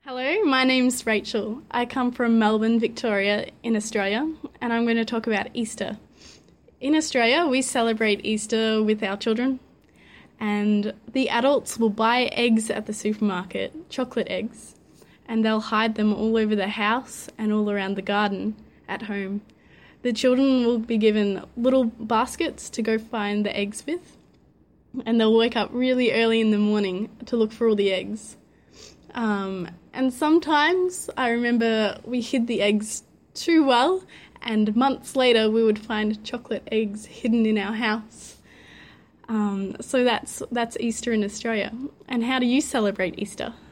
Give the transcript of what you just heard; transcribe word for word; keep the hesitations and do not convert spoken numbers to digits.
Hello, my name's Rachel. I come from Melbourne, Victoria, in Australia, and I'm going to talk about Easter. In Australia, we celebrate Easter with our children, and the adults will buy eggs at the supermarket, chocolate eggs, and they'll hide them all over the house and all around the garden at home. The children will be given little baskets to go find the eggs with, and they'll wake up really early in the morning to look for all the eggs. Um, and sometimes I remember we hid the eggs too well, and months later we would find chocolate eggs hidden in our house. Um, so that's that's Easter in Australia. And how do you celebrate Easter?